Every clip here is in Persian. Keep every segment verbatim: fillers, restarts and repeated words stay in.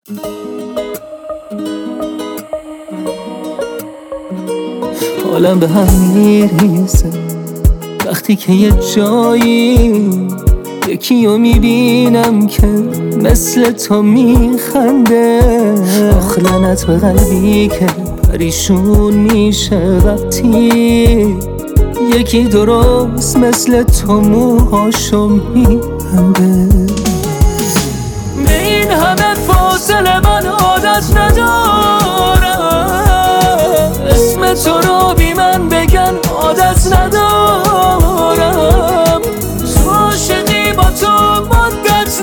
حالم به هم میریزه وقتی که یه جایی یکی رو میبینم که مثل تو میخنده. آخ لعنت به قلبی که پریشون میشه وقتی یکی درست مثل تو موهاشو میبنده. به این همه فاصله من عادت ندارم، اسم تو رو بی من بگن عادت ندارم، تو عاشقی با تو مدت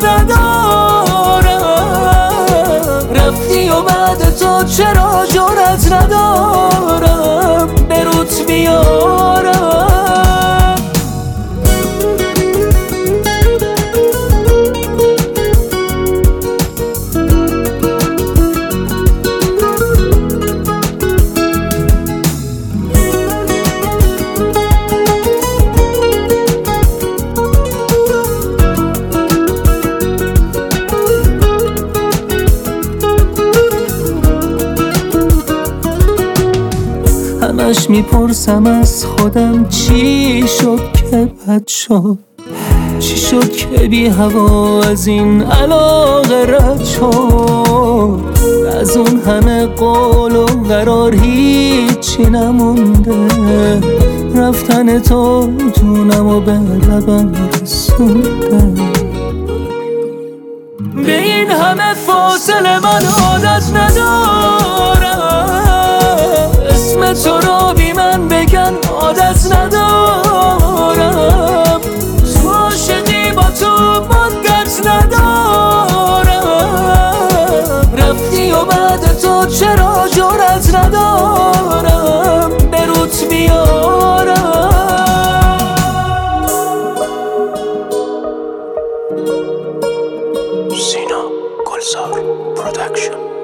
ندارم، رفتی و بعد تو چرا جرأت ندارم به روت بیارم. همش میپرسم از خودم چی شد که بد شد، چی شد که بی هوا از این علاقه رد شد. از اون همه قول و قرار هیچی نمونده، رفتن تو جونم و به لبم رسونده. به این همه فاصله من عادت ندارم، اسم تو رو بی من بگن عادت ندارم، تو عاشقی با تو مدت ندارم، رفتی و بعد تو چرا جرأت ندارم به روت بیارم. سینا گلزار پرودکشن.